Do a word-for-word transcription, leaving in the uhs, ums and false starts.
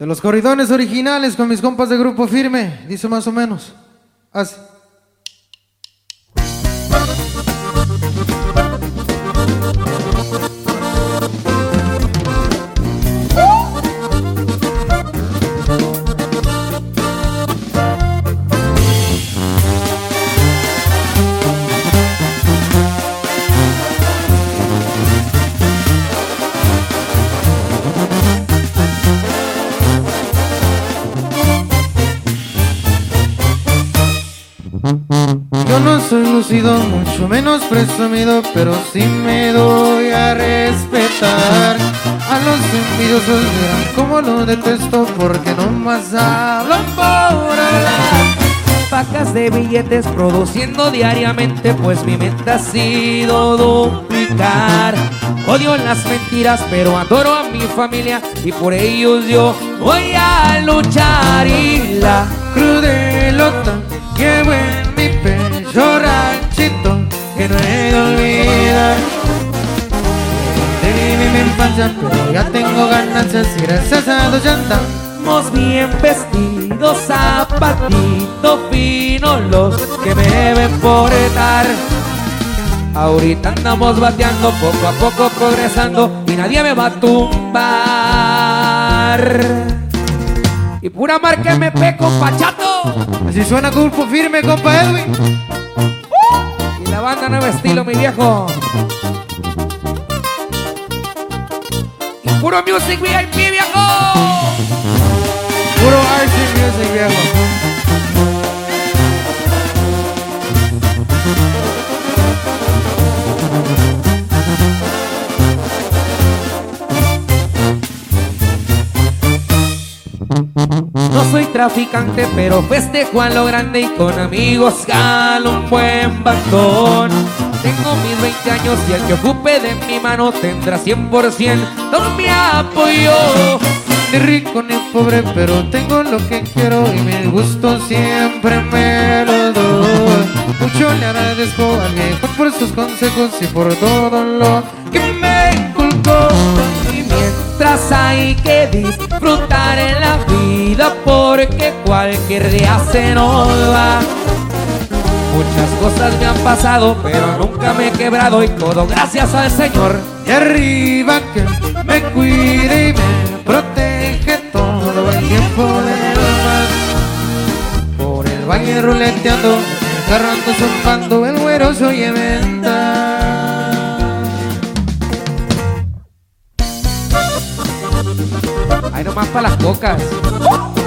De los corridones originales con mis compas de Grupo Firme, dice más o menos así. Yo no soy lucido, mucho menos presumido, pero sí me doy a respetar. A los envidiosos verán cómo lo detesto, porque nomás hablan por hablar. Pacas de billetes produciendo diariamente, pues mi meta ha sido duplicar. Odio las mentiras, pero adoro a mi familia y por ellos yo voy a luchar. Y la crudelota llevo en mi pecho ranchito que no he de olvidar. De mi infancia, pero ya tengo ganancias y gracias a Dios ya andamos bien vestidos, zapatito fino los que me deben portar. Ahorita andamos bateando, poco a poco progresando y nadie me va a tumbar. Y pura marca M P, compa Chato. Así suena Grupo Firme, compa Edwin. uh, Y la banda Nuevo Estilo, mi viejo. Y puro Music V I P, viejo. Puro R C Music, viejo. No soy traficante, pero festejo a lo grande y con amigos jalo un buen bastón. Tengo mis veinte años y el que ocupe de mi mano tendrá cien por ciento mi apoyo. Ni rico ni pobre, pero tengo lo que quiero y mi gusto siempre me lo doy. Mucho le agradezco al viejo por sus consejos y por todo lo que me inculcó. Y mientras hay que disfrutar en la vida, porque cualquier día se nos va. Muchas cosas me han pasado, pero nunca me he quebrado y todo gracias al Señor. Y arriba que me cuide y me protege todo el tiempo del mar. Por el valle ruleteando, el carro ando zumbando, el güero se oye venta. Ahí nomás para las cocas.